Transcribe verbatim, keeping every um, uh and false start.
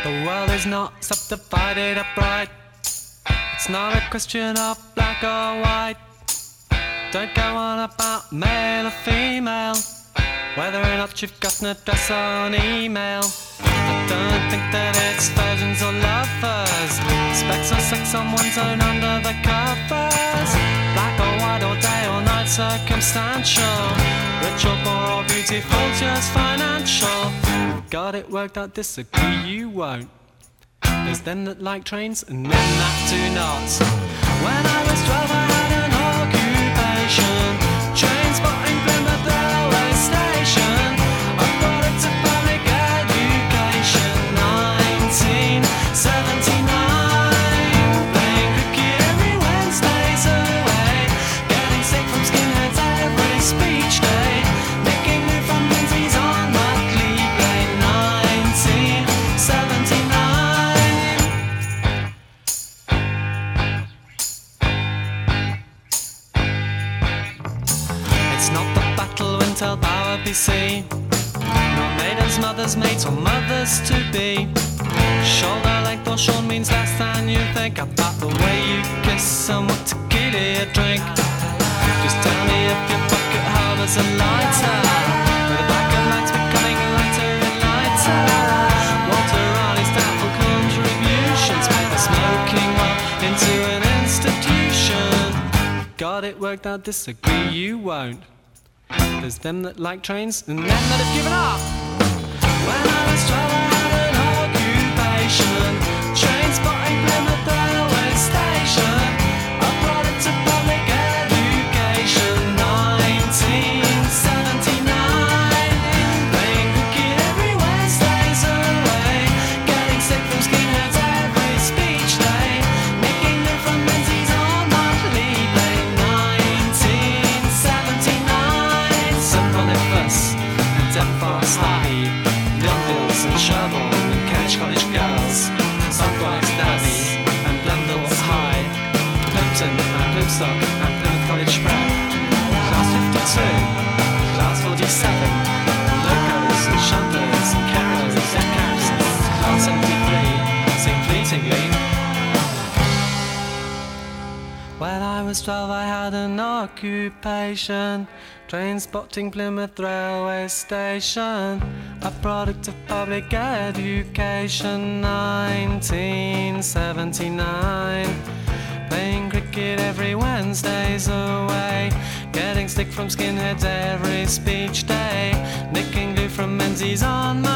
The world is not subdivided upright. It's not a question of black or white. Don't go on about male or female, whether or not you've got an address or an email. I don't think that it's virgins or lovers, specs or sex, someone's own under the covers. Black or white or day or night, circumstantial, rich or poor or beautiful, just financial. Got it worked out, disagree you won't. There's them that like trains and men that do not. When I was twelve I had an occupation, train spotting Plymouth railway station. I brought it to public education. Nineteen seventy-nine, playing cricket every Wednesday's away, getting sick from skinheads every speech day, making new from Lindsay's on Mutley Lane. Nineteen seventy-nine. It's not the battle when tell Bower B C, nor maidens, mothers, mates or mothers to be. Shoulder length or short means less than you think about the way you kiss and what tequila you drink. Just tell me if your bucket harbors a lighter, with a black and light's becoming lighter and lighter. Walter Raleigh's doubtful contributions made the smoking world into an institution. Got it worked out, disagree you won't. There's them that like trains and them that have given up. When I was twelve I had an occupation, train spotting Plymouth railway station. I brought it to public education. Nineteen seventy-nine, playing cricket every Wednesday's away, getting sick from skinheads every speech day, making new from Lindsay's on Mutley Lane. Nineteen seventy-nine, Symphoniferous and Death Forest Hardy, Lundills and Sherborne and Cambridge College girls, Sunrise Derby and Blundell's High, Plimpton and Plymstock and Plymouth College Prep, Class fifty-two, Class forty-seven, Locos and Shunters and Carrows and Zecaps, Class seventy-three, sing fleetingly. When I was twelve I had an occupation, train spotting Plymouth railway station, a product of public education. Nineteen seventy-nine, playing cricket every Wednesday's away, getting stick from skinheads every speech day, nicking glue from Menzies on